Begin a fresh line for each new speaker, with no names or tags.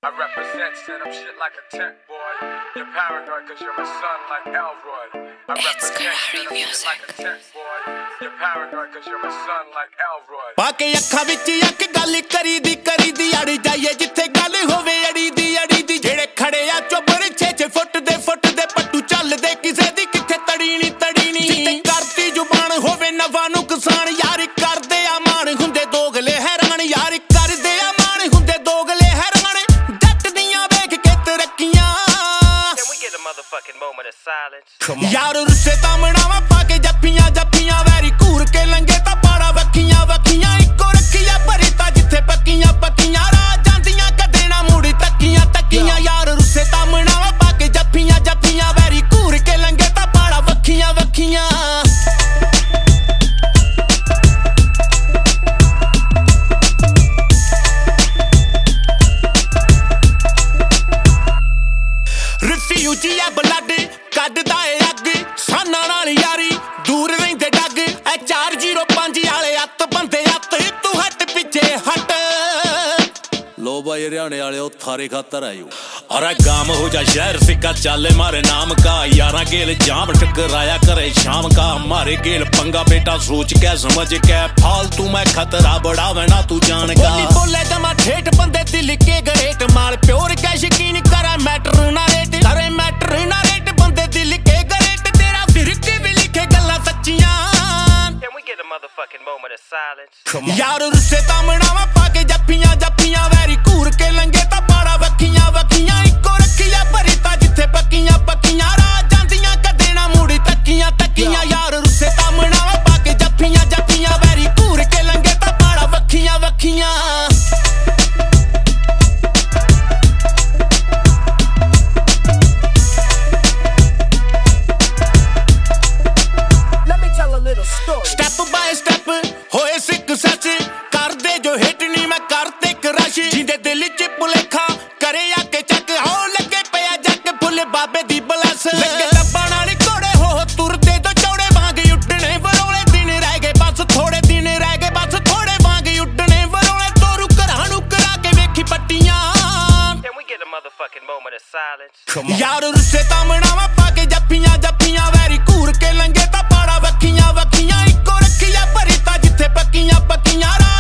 I represent, set up shit like a tent, boy. You're paranoid cause you're my son like Elroy. I represent, set up shit like a tent, boy. You're paranoid cause you're my son like Elroy.
ਪਾਕੇ ਅੱਖਾਂ ਵਿੱਚ ਅੱਖ ਗੱਲ ਕਰੀਦੀ ਅੜ ਜਾਈਏ ਜਿੱਥੇ ਗੱਲ ਹੋਵੇ ਅੜੀ ਦੀ ਜਿਹੜੇ ਖੜੇ ਆ ਚੋਬਰ 6 ਫੁੱਟ ਦੇ ਪੱਟੂ ਚੱਲਦੇ ਕਿਸੇ ਦੀ ਕਿੱਥੇ ਤੜੀ ਨਹੀਂ ਜਿੱਥੇ ਕਰਤੀ ਜ਼ੁਬਾਨ ਹੋਵੇ ਨਵਾਂ ਨੁਕਸਾਨ ਯਾਰ ਕਰਦੇ ਆ ਮਾਣ ਹੁੰਦੇ ਦੋਗਲੇ ਹੈਰਾਨ ਯਾਰ ਕਰਦੇ ਆ ਮਾਣ ਹੁੰਦੇ ਦੋਗਲੇ ਹੈਰਾਨ ਜੱਟ ਦੀਆਂ ਵੇਖ ਕੇ ਤਰੱਕੀਆਂ
Can we get a motherfucking moment of silence?
ਯਾਰ ਰੁੱਸੇ ਤਾਂ ਮਣਾਵਾ ਪਾ ਕੇ ਜੱਫੀਆਂ ਵੈਰੀ ਘੂਰ ਕੇ ਲੰਗੇ ਤਾਂ ਪਾੜਾ ਵੱਖੀਆਂ ਇੱਕੋ ਰੱਖੀਆਂ ਭਰੀ ਤਾਂ ਜਿੱਥੇ ਪੱਕੀਆਂ ਰਾਹ ਜਾਂਦੀਆਂ ਕਦੇ ਨਾ ਮੁੜ ਤੱਕੀਆਂ ਯਾਰ ਰੁੱਸੇ ਤਾਂ ਮਣਾਵਾ ਪਾ ਕੇ ਜੱਫੀਆਂ ਵੈਰੀ ਘੂਰ ਕੇ ਲੰਗੇ ਤਾਂ ਪਾੜਾ ਵੱਖੀਆਂ ਰਿਫਿਊਜੀ ਆ ਬਲੱਡ ਕੱਢਦਾ ਏ ਅੱਗ ਸਾਨਾਂ ਨਾਲ ਯਾਰੀ ਦੂਰ ਰਹਿੰਦੇ ਡੱਗ ਐ 405 ਵਾਲੇ ਅੱਤ ਬੰਦੇ ਅੱਤ ਤੂੰ ਹੱਟ ਪਿੱਛੇ ਹਟ
लो भाई हरियाणे वाले थारे खातर आयो अरे गाम हो जा शहर सिक्का चाले मारे नाम का यारा गेल जाम टकराया करे शाम का हमारे गेल पंगा बेटा सोच के समझ के फालतू मैं खतरा बढ़ावे ना तू जान का
बोले जमा ठेठ बंदे दिल के गरेट माल प्योर का यकीन करा मैटर ना रेट बंदे दिल के गरेट तेरा फिर के भी लिखे गल्ला सच्चियां
Can we get a motherfucking moment of silence?
यार रुस्से ता मनावा पाके जप्पियां वैरी घूर के लंगे ता पाड़ा वक्खियां इक्को रखिया भरी ता जिथे पक्कियां राह ਜਾਂਦੀਆਂ कदे ना मुड़ी तक्कियां यार रुस्से ता मनावा पाके जप्पियां वैरी घूर के लंगे ता पाड़ा वक्खियां Step by step ਹੋਏ ਸਿੱਖ ਸੱਚ ਕਰਦੇ ਜੋ ਹਿੱਟ ਨਹੀਂ ਮੈਂ ਕਰਤੇ ਕਰਸ਼ ਜਿੰਦੇ ਦਿਲ ਚ ਭੁਲੇਖਾ ਕਰੇ ਆ ਕੇ ਚੱਕ ਹੋ ਲੱਗੇ ਪਿਆ ਜੱਕ ਫੁੱਲ ਬਾਬੇ ਦੀ ਬਲਸ ਲੱਗੇ ਲੱਭਾਂ ਨਾਲ ਘੋੜੇ ਹੋ ਤੁਰਦੇ ਤੋਂ ਚੌੜੇ ਵਾਂਗ ਉੱਡਣੇ ਵਰੋਲੇ ਦਿਨ ਰਹਿ ਗਏ ਬਸ ਥੋੜੇ ਦਿਨ ਰਹਿ ਗਏ ਬਸ ਥੋੜੇ ਵਾਂਗ ਉੱਡਣੇ ਵਰੋਲੇ ਤੋਰੂ ਘਰਾਂ ਨੂੰ ਕਰਾ ਕੇ ਵੇਖੀ ਪੱਟੀਆਂ
Can we get a motherfucking moment of silence?
ਯਾਰ ਰੁੱਸੇ ਤਾਂ ਮਣਾਵਾ ਪਾ ਕੇ ਜੱਫੀਆਂ ਵੈਰੀ ਘੂਰ ਕੇ ਲੰਗੇ ਤਾਂ ਪਾੜਾ ਵੱਖੀਆਂ ਇੱਕੋ ਰੱਖੀਆਂ ਭਰੀ ਤਾਂ ਜਿੱਥੇ ਪੱਕੀਆਂ ਰਾਹ